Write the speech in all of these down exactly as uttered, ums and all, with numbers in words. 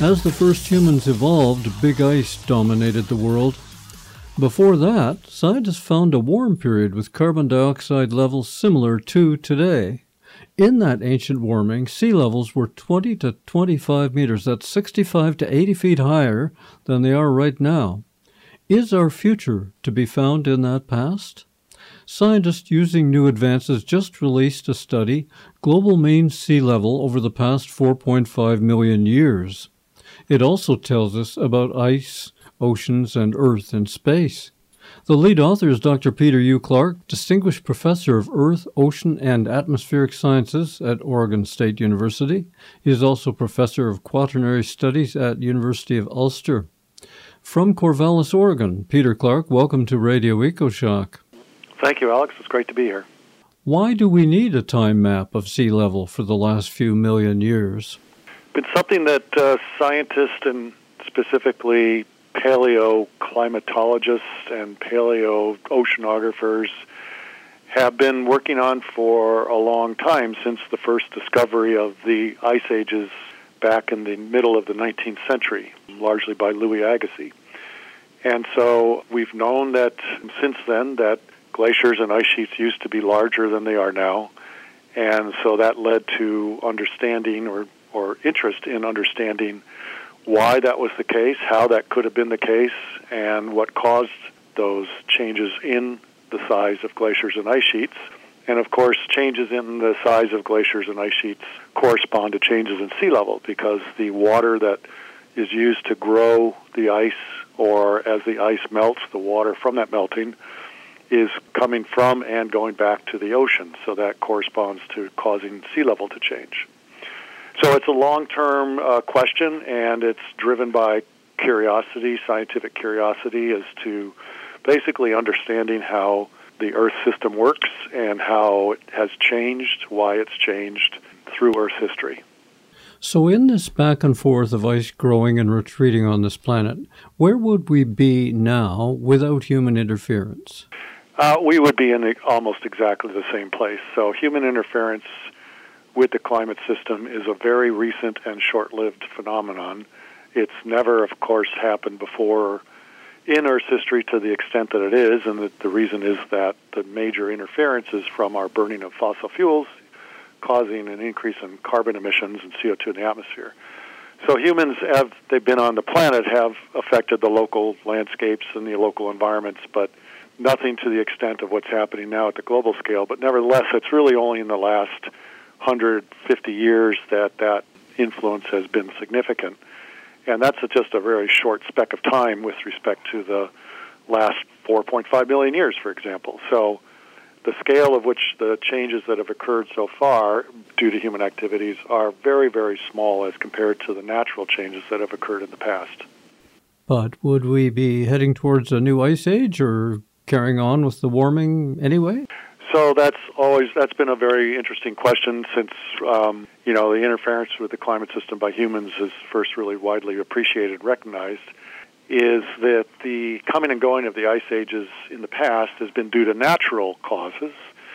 As the first humans evolved, big ice dominated the world. Before that, scientists found a warm period with carbon dioxide levels similar to today. In that ancient warming, sea levels were twenty to twenty-five meters. That's sixty-five to eighty feet higher than they are right now. Is our future to be found in that past? Scientists using new advances just released a study, Global Mean Sea Level over the past four point five million years. It also tells us about ice, oceans, and Earth in space. The lead author is Doctor Peter U. Clark, Distinguished Professor of Earth, Ocean, and Atmospheric Sciences at Oregon State University. He is also Professor of Quaternary Studies at University of Ulster. From Corvallis, Oregon, Peter Clark, welcome to Radio EcoShock. Thank you, Alex. It's great to be here. Why do we need a time map of sea level for the last few million years? It's something that uh, scientists and specifically paleoclimatologists and paleooceanographers have been working on for a long time, since the first discovery of the ice ages back in the middle of the nineteenth century, largely by Louis Agassiz. And so we've known that since then that glaciers and ice sheets used to be larger than they are now, and so that led to understanding or, or interest in understanding why that was the case, how that could have been the case, and what caused those changes in the size of glaciers and ice sheets. And of course, changes in the size of glaciers and ice sheets correspond to changes in sea level, because the water that is used to grow the ice, or as the ice melts, the water from that melting, is coming from and going back to the ocean. So that corresponds to causing sea level to change. So it's a long-term uh, question, and it's driven by curiosity, scientific curiosity, as to basically understanding how the Earth system works and how it has changed, why it's changed through Earth history. So in this back and forth of ice growing and retreating on this planet, where would we be now without human interference? Uh, we would be in almost exactly the same place. So human interference with the climate system is a very recent and short-lived phenomenon. It's never, of course, happened before in Earth's history to the extent that it is, and the, the reason is that the major interference is from our burning of fossil fuels, causing an increase in carbon emissions and C O two in the atmosphere. So humans, have they've been on the planet, have affected the local landscapes and the local environments, but nothing to the extent of what's happening now at the global scale. But nevertheless, it's really only in the last one hundred fifty years that that influence has been significant. And that's a, just a very short speck of time with respect to the last four point five million years, for example. So the scale of which the changes that have occurred so far due to human activities are very, very small as compared to the natural changes that have occurred in the past. But would we be heading towards a new ice age or carrying on with the warming anyway? So that's always that's been a very interesting question since um, you know the interference with the climate system by humans is first really widely appreciated and recognized. Is that the coming and going of the ice ages in the past has been due to natural causes,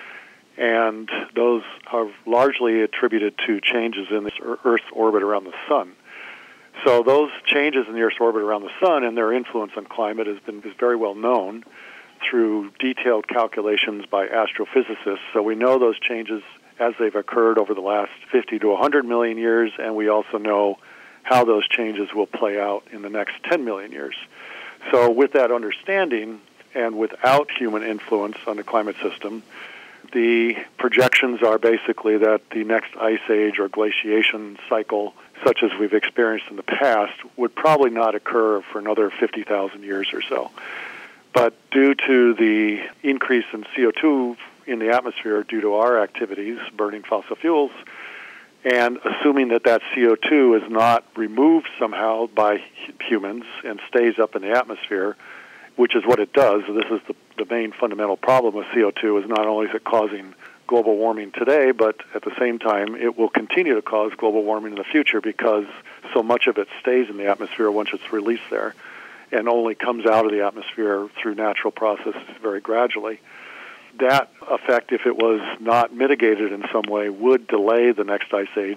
and those are largely attributed to changes in the Earth's orbit around the sun. So those changes in the Earth's orbit around the sun and their influence on climate has been is very well known through detailed calculations by astrophysicists. So we know those changes as they've occurred over the last fifty to one hundred million years, and we also know how those changes will play out in the next ten million years. So with that understanding, and without human influence on the climate system, the projections are basically that the next ice age or glaciation cycle, such as we've experienced in the past, would probably not occur for another fifty thousand years or so. But due to the increase in C O two in the atmosphere due to our activities, burning fossil fuels, and assuming that that C O two is not removed somehow by humans and stays up in the atmosphere, which is what it does. This is the, the main fundamental problem with C O two, is not only is it causing global warming today, but at the same time it will continue to cause global warming in the future because so much of it stays in the atmosphere once it's released there and only comes out of the atmosphere through natural processes very gradually. That effect, if it was not mitigated in some way, would delay the next ice age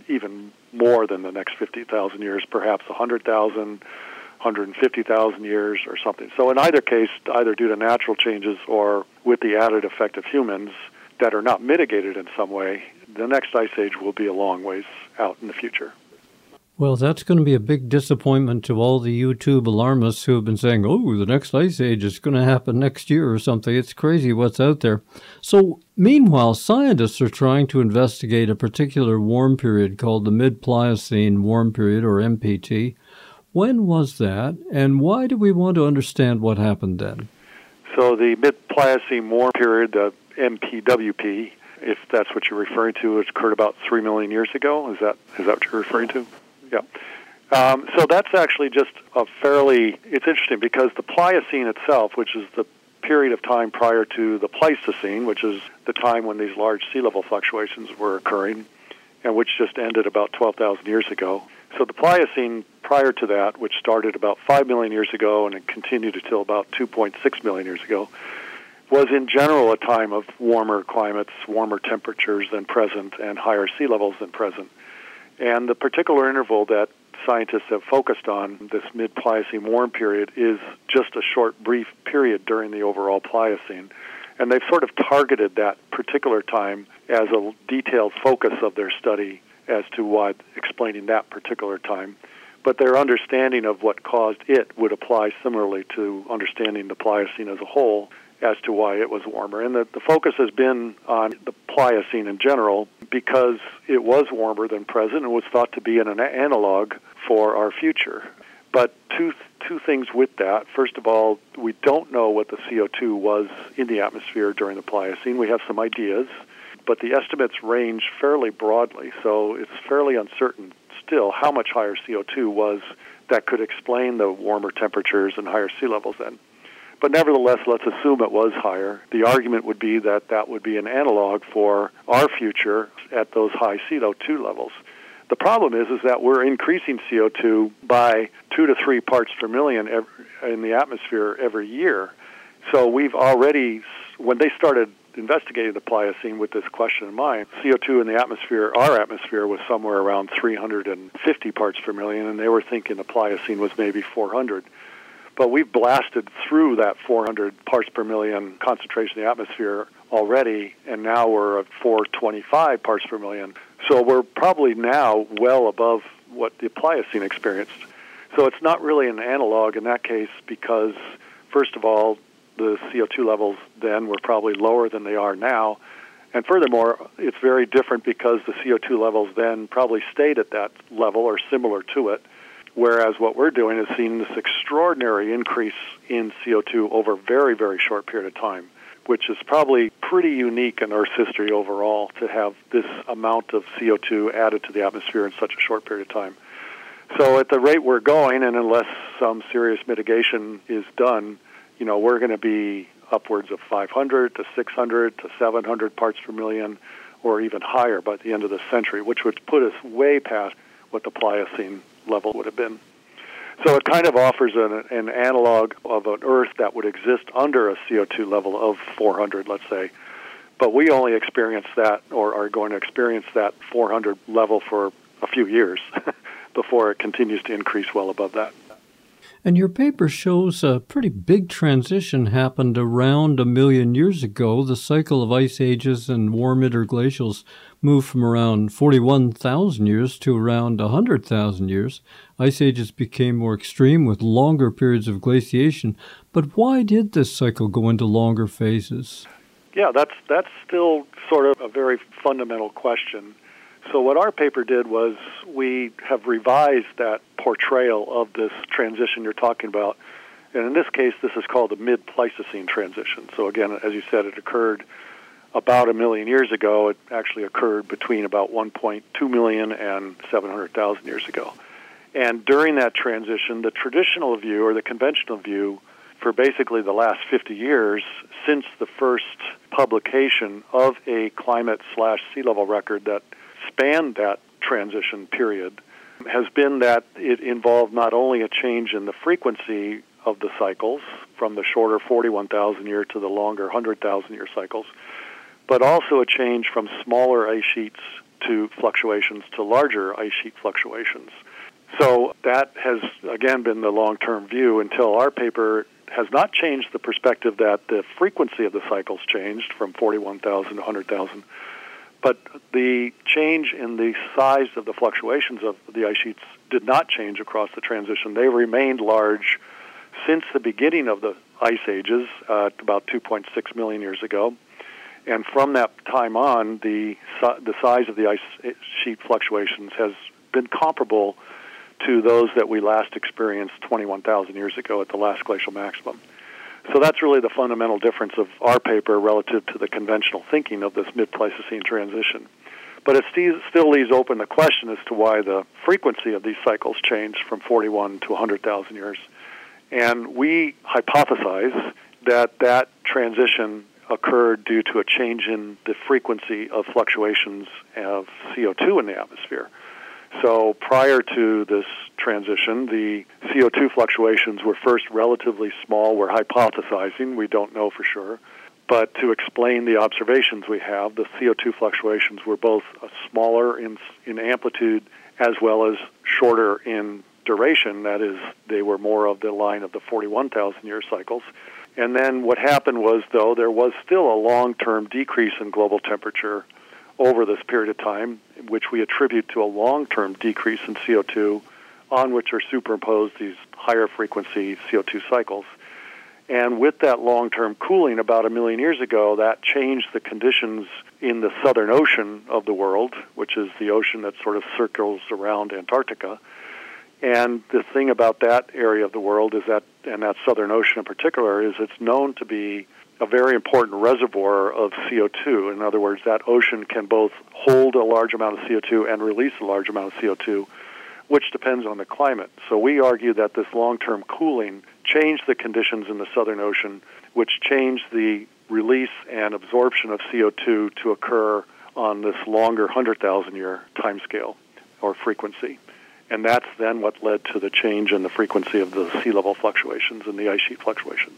even more than the next fifty thousand years, perhaps one hundred thousand, one hundred fifty thousand years or something. So in either case, either due to natural changes or with the added effect of humans that are not mitigated in some way, the next ice age will be a long ways out in the future. Well, that's going to be a big disappointment to all the YouTube alarmists who have been saying, oh, the next ice age is going to happen next year or something. It's crazy what's out there. So, meanwhile, scientists are trying to investigate a particular warm period called the Mid-Pliocene Warm Period, or M P T. When was that, and why do we want to understand what happened then? So the Mid-Pliocene Warm Period, the M P W P, if that's what you're referring to, it occurred about three million years ago. Is that is that what you're referring to? Yeah. Um, so that's actually just a fairly, it's interesting because the Pliocene itself, which is the period of time prior to the Pleistocene, which is the time when these large sea level fluctuations were occurring, and which just ended about twelve thousand years ago. So the Pliocene prior to that, which started about five million years ago and it continued until about two point six million years ago, was in general a time of warmer climates, warmer temperatures than present, and higher sea levels than present. And the particular interval that scientists have focused on, this mid-Pliocene warm period, is just a short, brief period during the overall Pliocene. And they've sort of targeted that particular time as a detailed focus of their study as to why explaining that particular time. But their understanding of what caused it would apply similarly to understanding the Pliocene as a whole as to why it was warmer. And the, the focus has been on the Pliocene in general because it was warmer than present and was thought to be an analog for our future. But two two things with that. First of all, we don't know what the C O two was in the atmosphere during the Pliocene. We have some ideas, but the estimates range fairly broadly, so it's fairly uncertain still how much higher C O two was that could explain the warmer temperatures and higher sea levels then. But nevertheless, let's assume it was higher. The argument would be that that would be an analog for our future at those high C O two levels. The problem is, is that we're increasing C O two by two to three parts per million every, in the atmosphere every year. So we've already, when they started investigating the Pliocene with this question in mind, C O two in the atmosphere, our atmosphere, was somewhere around three hundred fifty parts per million, and they were thinking the Pliocene was maybe four hundred. But we've blasted through that four hundred parts per million concentration in the atmosphere already, and now we're at four hundred twenty-five parts per million. So we're probably now well above what the Pliocene experienced. So it's not really an analog in that case because, first of all, the C O two levels then were probably lower than they are now. And furthermore, it's very different because the C O two levels then probably stayed at that level or similar to it. Whereas what we're doing is seeing this extraordinary increase in C O two over a very, very short period of time, which is probably pretty unique in Earth's history overall to have this amount of C O two added to the atmosphere in such a short period of time. So at the rate we're going, and unless some serious mitigation is done, you know, we're going to be upwards of five hundred to six hundred to seven hundred parts per million or even higher by the end of the century, which would put us way past what the Pliocene level would have been. So it kind of offers an, an analog of an Earth that would exist under a C O two level of four hundred, let's say. But we only experience that, or are going to experience that four hundred level for a few years before it continues to increase well above that. And your paper shows a pretty big transition happened around a million years ago. The cycle of ice ages and warm interglacials moved from around forty-one thousand years to around one hundred thousand years. Ice ages became more extreme with longer periods of glaciation. But why did this cycle go into longer phases? Yeah, that's that's still sort of a very fundamental question. So what our paper did was we have revised that portrayal of this transition you're talking about. And in this case, this is called the mid-Pleistocene transition. So again, as you said, it occurred about a million years ago. It actually occurred between about one point two million and seven hundred thousand years ago. And during that transition, the traditional view or the conventional view for basically the last fifty years since the first publication of a climate slash sea level record that spanned that transition period has been that it involved not only a change in the frequency of the cycles from the shorter forty-one thousand year to the longer one hundred thousand year cycles, but also a change from smaller ice sheets to fluctuations to larger ice sheet fluctuations. So that has, again, been the long-term view until our paper has not changed the perspective that the frequency of the cycles changed from forty-one thousand to one hundred thousand, but the change in the size of the fluctuations of the ice sheets did not change across the transition. They remained large since the beginning of the ice ages, uh, about two point six million years ago. And from that time on, the the size of the ice sheet fluctuations has been comparable to those that we last experienced twenty-one thousand years ago at the last glacial maximum. So that's really the fundamental difference of our paper relative to the conventional thinking of this mid-Pleistocene transition. But it still leaves open the question as to why the frequency of these cycles changed from forty-one to one hundred thousand years. And we hypothesize that that transition occurred due to a change in the frequency of fluctuations of C O two in the atmosphere. So prior to this transition, the C O two fluctuations were first relatively small. We're hypothesizing. We don't know for sure. But to explain the observations we have, the C O two fluctuations were both smaller in, in amplitude as well as shorter in duration. That is, they were more of the line of the forty-one thousand year cycles. And then what happened was, though, there was still a long-term decrease in global temperature over this period of time, which we attribute to a long-term decrease in C O two, on which are superimposed these higher frequency C O two cycles. And with that long-term cooling about a million years ago, that changed the conditions in the Southern Ocean of the world, which is the ocean that sort of circles around Antarctica. And the thing about that area of the world is that, and that Southern Ocean in particular, is it's known to be a very important reservoir of C O two. In other words, that ocean can both hold a large amount of C O two and release a large amount of C O two, which depends on the climate. So we argue that this long-term cooling changed the conditions in the Southern Ocean, which changed the release and absorption of C O two to occur on this longer one hundred thousand year timescale or frequency. And that's then what led to the change in the frequency of the sea level fluctuations and the ice sheet fluctuations.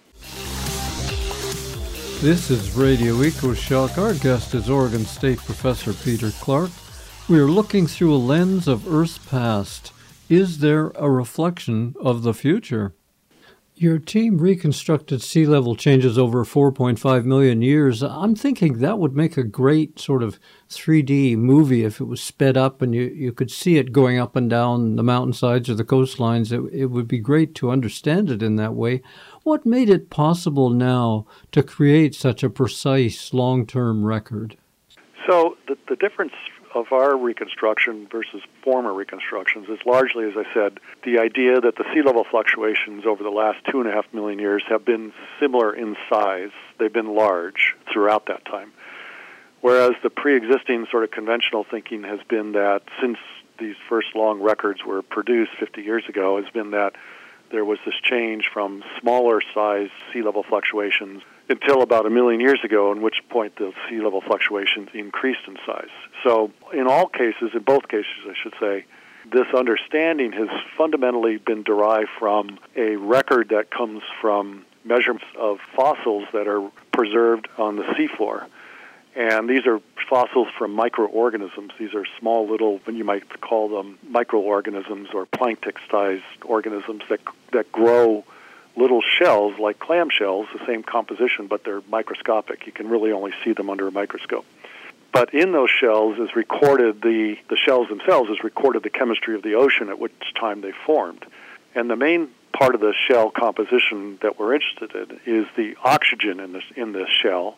This is Radio EcoShock. Our guest is Oregon State Professor Peter Clark. We are looking through a lens of Earth's past. Is there a reflection of the future? Your team reconstructed sea level changes over four point five million years. I'm thinking that would make a great sort of three D movie if it was sped up and you, you could see it going up and down the mountainsides or the coastlines. It, it would be great to understand it in that way. What made it possible now to create such a precise long-term record? So the, the difference of our reconstruction versus former reconstructions is largely, as I said, the idea that the sea level fluctuations over the last two and a half million years have been similar in size. They've been large throughout that time. Whereas the pre-existing sort of conventional thinking has been that since these first long records were produced fifty years ago, has been that there was this change from smaller size sea level fluctuations until about a million years ago, in which point the sea level fluctuations increased in size. So in all cases, in both cases, I should say, this understanding has fundamentally been derived from a record that comes from measurements of fossils that are preserved on the seafloor. And these are fossils from microorganisms. These are small little, you might call them microorganisms or plankton-sized organisms that that grow little shells like clam shells, the same composition, but they're microscopic. You can really only see them under a microscope. But in those shells is recorded, the, the shells themselves is recorded the chemistry of the ocean at which time they formed. And the main part of the shell composition that we're interested in is the oxygen in this, in this shell,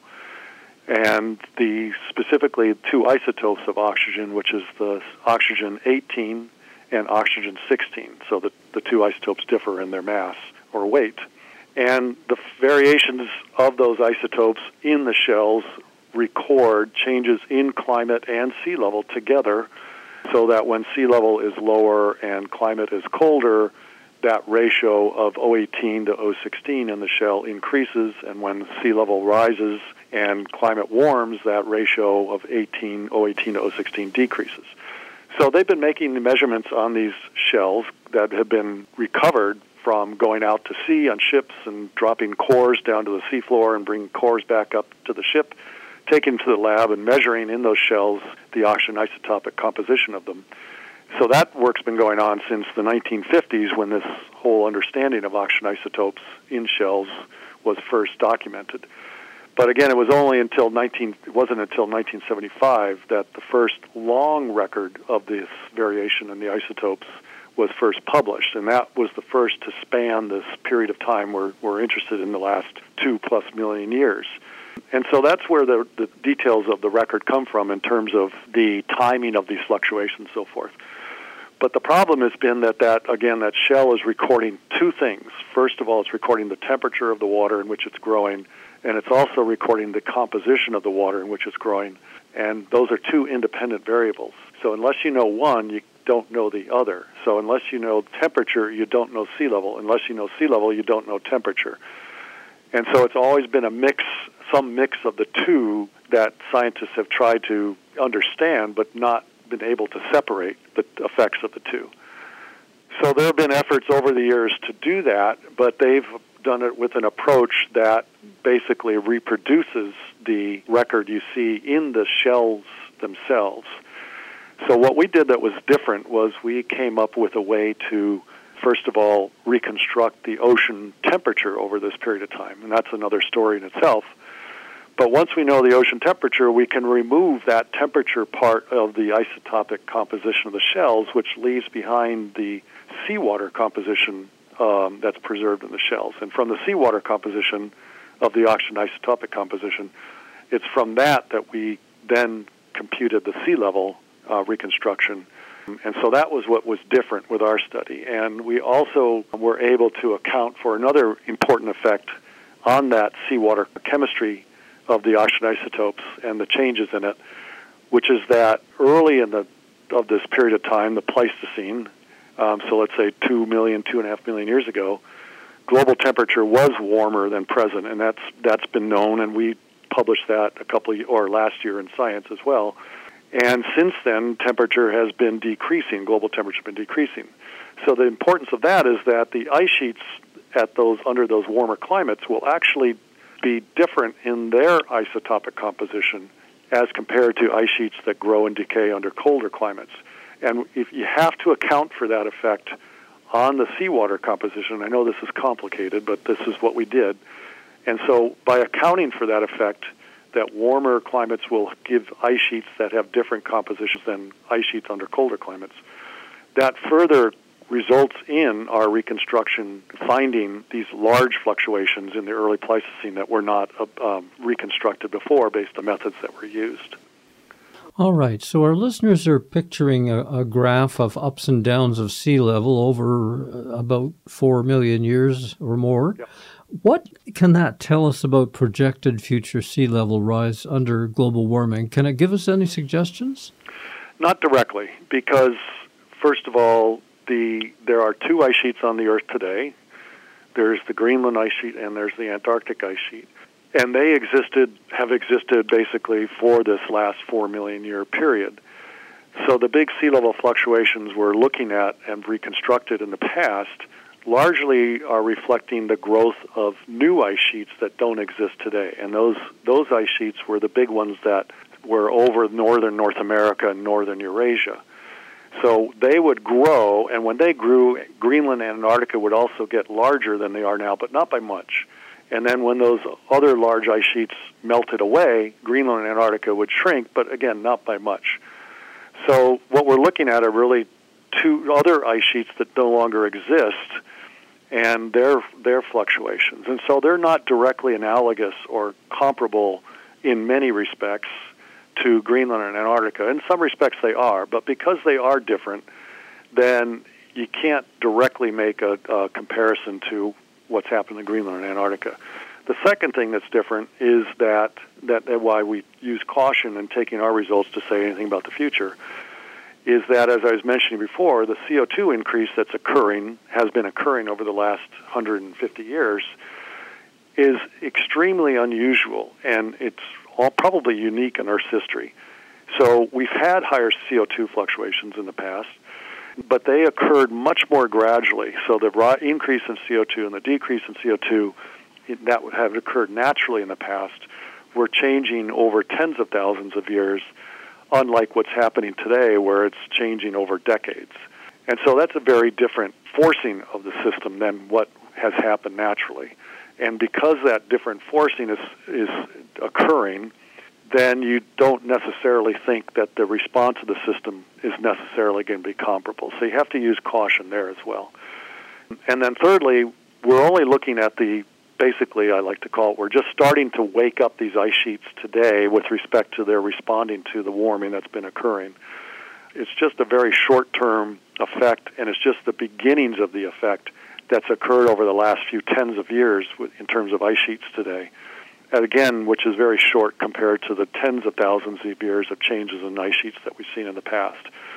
and the specifically two isotopes of oxygen, which is the oxygen eighteen and oxygen sixteen. So the, the two isotopes differ in their mass or weight. And the variations of those isotopes in the shells record changes in climate and sea level together, so that when sea level is lower and climate is colder, that ratio of O eighteen to O sixteen in the shell increases, and when sea level rises and climate warms, that ratio of eighteen, O eighteen to O sixteen decreases. So they've been making the measurements on these shells that have been recovered from going out to sea on ships and dropping cores down to the seafloor and bringing cores back up to the ship taking to the lab and measuring in those shells the oxygen isotopic composition of them. So that work's been going on since the nineteen fifties, when this whole understanding of oxygen isotopes in shells was first documented. But again, it was only until nineteen it wasn't until nineteen seventy-five that the first long record of this variation in the isotopes was first published, and that was the first to span this period of time we're, we're interested in, the last two plus million years. And so that's where the, the details of the record come from in terms of the timing of these fluctuations and so forth. But the problem has been that, that, again, that shell is recording two things. First of all, it's recording the temperature of the water in which it's growing, and it's also recording the composition of the water in which it's growing. And those are two independent variables. So unless you know one, you don't know the other. So unless you know temperature, you don't know sea level. Unless you know sea level, you don't know temperature. And so it's always been a mix, some mix of the two that scientists have tried to understand, but not been able to separate the effects of the two. So there have been efforts over the years to do that, but they've done it with an approach that basically reproduces the record you see in the shells themselves. So what we did that was different was we came up with a way to, first of all, reconstruct the ocean temperature over this period of time, and that's another story in itself. But once we know the ocean temperature, we can remove that temperature part of the isotopic composition of the shells, which leaves behind the seawater composition um, that's preserved in the shells. And from the seawater composition of the oxygen isotopic composition, it's from that that we then computed the sea level uh, reconstruction. And so that was what was different with our study. And we also were able to account for another important effect on that seawater chemistry of the oxygen isotopes and the changes in it, which is that early in the of this period of time, the Pleistocene, um, so let's say two million, two and a half million years ago, global temperature was warmer than present, and that's that's been known, and we published that a couple of, or last year in Science as well. And since then, temperature has been decreasing. Global temperature has been decreasing. So the importance of that is that the ice sheets at those under those warmer climates will actually be different in their isotopic composition as compared to ice sheets that grow and decay under colder climates. And if you have to account for that effect on the seawater composition, I know this is complicated, but this is what we did. And so by accounting for that effect, that warmer climates will give ice sheets that have different compositions than ice sheets under colder climates. That further results in our reconstruction finding these large fluctuations in the early Pleistocene that were not uh, um, reconstructed before based on methods that were used. All right, so our listeners are picturing a, a graph of ups and downs of sea level over about four million years or more. Yep. What can that tell us about projected future sea level rise under global warming? Can it give us any suggestions? Not directly, because first of all, the there are two ice sheets on the Earth today. There's the Greenland ice sheet and there's the Antarctic ice sheet. And they existed, have existed basically for this last four million year period. So the big sea level fluctuations we're looking at and reconstructed in the past largely are reflecting the growth of new ice sheets that don't exist today. And those those ice sheets were the big ones that were over northern North America and northern Eurasia. So they would grow, and when they grew, Greenland and Antarctica would also get larger than they are now, but not by much. And then when those other large ice sheets melted away, Greenland and Antarctica would shrink, but again, not by much. So what we're looking at are really two other ice sheets that no longer exist, and their their fluctuations. And so they're not directly analogous or comparable in many respects to Greenland and Antarctica. In some respects they are, but because they are different, then you can't directly make a, a comparison to what's happened in Greenland and Antarctica. The second thing that's different is that, that, that why we use caution in taking our results to say anything about the future, is that, as I was mentioning before, the C O two increase that's occurring, has been occurring over the last one hundred fifty years, is extremely unusual, and it's all probably unique in Earth's history. So we've had higher C O two fluctuations in the past, but they occurred much more gradually. So the increase in C O two and the decrease in C O two, that would have occurred naturally in the past, were changing over tens of thousands of years, unlike what's happening today where it's changing over decades. And so that's a very different forcing of the system than what has happened naturally. And because that different forcing is, is occurring, then you don't necessarily think that the response of the system is necessarily going to be comparable. So you have to use caution there as well. And then thirdly, we're only looking at the, basically I like to call it, we're just starting to wake up these ice sheets today with respect to their responding to the warming that's been occurring. It's just a very short-term effect, and it's just the beginnings of the effect that's occurred over the last few tens of years in terms of ice sheets today. And again, which is very short compared to the tens of thousands of years of changes in ice sheets that we've seen in the past.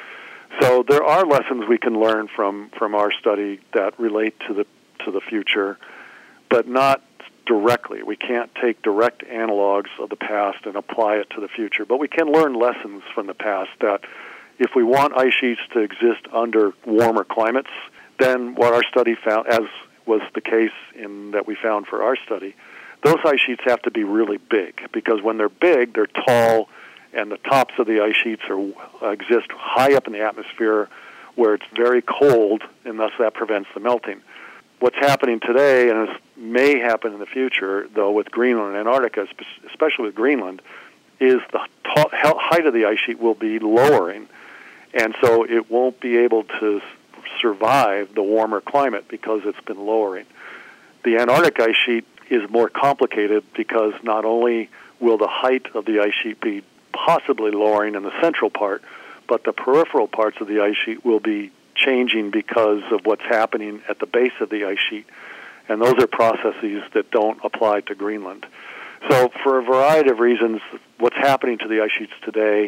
So there are lessons we can learn from, from our study that relate to the to the future, but not directly. We can't take direct analogs of the past and apply it to the future, but we can learn lessons from the past that if we want ice sheets to exist under warmer climates, then what our study found, as was the case in that we found for our study, those ice sheets have to be really big, because when they're big, they're tall, and the tops of the ice sheets are, uh, exist high up in the atmosphere where it's very cold, and thus that prevents the melting. What's happening today, and it may happen in the future, though, with Greenland and Antarctica, especially with Greenland, is the ta- height of the ice sheet will be lowering, and so it won't be able to survive the warmer climate because it's been lowering. The Antarctic ice sheet is more complicated because not only will the height of the ice sheet be possibly lowering in the central part, but the peripheral parts of the ice sheet will be changing because of what's happening at the base of the ice sheet. And those are processes that don't apply to Greenland. So for a variety of reasons, what's happening to the ice sheets today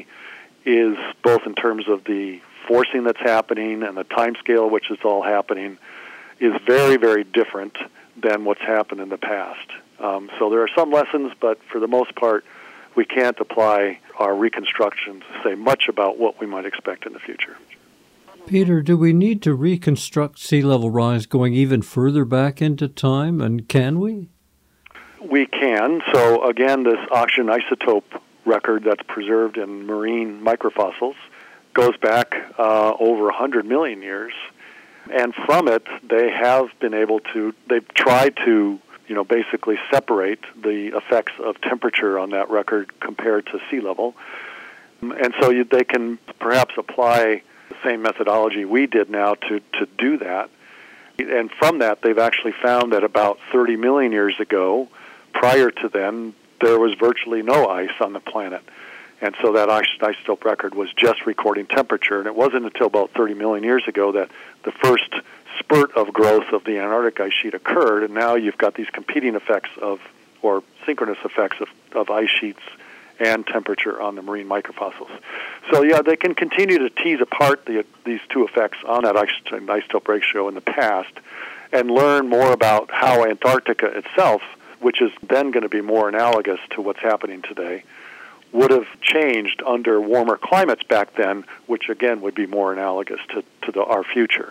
is both in terms of the forcing that's happening and the time scale at which it's all happening is very, very different than what's happened in the past. Um, so there are some lessons, but for the most part, we can't apply our reconstruction to say much about what we might expect in the future. Peter, do we need to reconstruct sea level rise going even further back into time, and can we? We can. So again, this oxygen isotope record that's preserved in marine microfossils goes back uh, over one hundred million years. And from it, they have been able to, they've tried to, you know, basically separate the effects of temperature on that record compared to sea level. And so you, they can perhaps apply the same methodology we did now to, to do that. And from that, they've actually found that about thirty million years ago, prior to then, there was virtually no ice on the planet. And so that isotope record was just recording temperature. And it wasn't until about thirty million years ago that the first spurt of growth of the Antarctic ice sheet occurred. And now you've got these competing effects of, or synchronous effects of, of ice sheets and temperature on the marine microfossils. So yeah, they can continue to tease apart the, these two effects on that isotope ratio in the past and learn more about how Antarctica itself, which is then going to be more analogous to what's happening today, would have changed under warmer climates back then, which again would be more analogous to, to the, our future.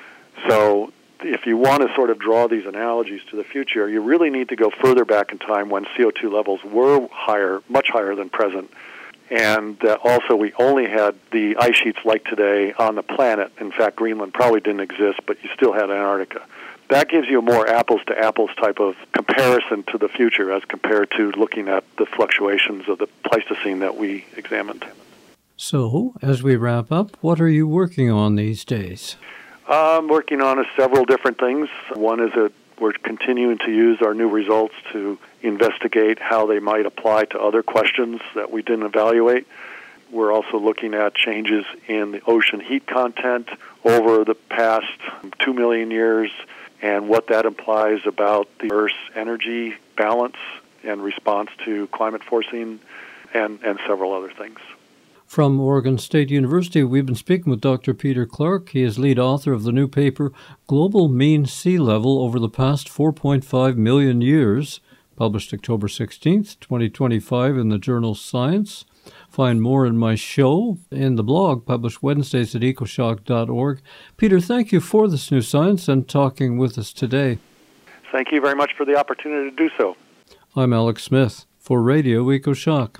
So if you want to sort of draw these analogies to the future, you really need to go further back in time when C O two levels were higher, much higher than present. And uh, also we only had the ice sheets like today on the planet. In fact, Greenland probably didn't exist, but you still had Antarctica. That gives you a more apples-to-apples type of comparison to the future as compared to looking at the fluctuations of the Pleistocene that we examined. So, as we wrap up, what are you working on these days? I'm working on several different things. One is that we're continuing to use our new results to investigate how they might apply to other questions that we didn't evaluate. We're also looking at changes in the ocean heat content over the past two million years, and what that implies about the Earth's energy balance and response to climate forcing, and, and several other things. From Oregon State University, we've been speaking with Doctor Peter Clark. He is lead author of the new paper, Global Mean Sea Level Over the Past four point five million Years, published October sixteenth, twenty twenty-five in the journal Science. Find more in my show in the blog published Wednesdays at ecoshock dot org. Peter, thank you for this new science and talking with us today. Thank you very much for the opportunity to do so. I'm Alex Smith. for Radio EcoShock.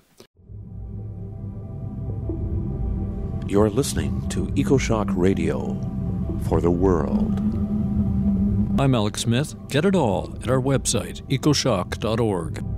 You're listening to EcoShock Radio for the world. I'm Alex Smith. Get it all at our website, ecoshock dot org.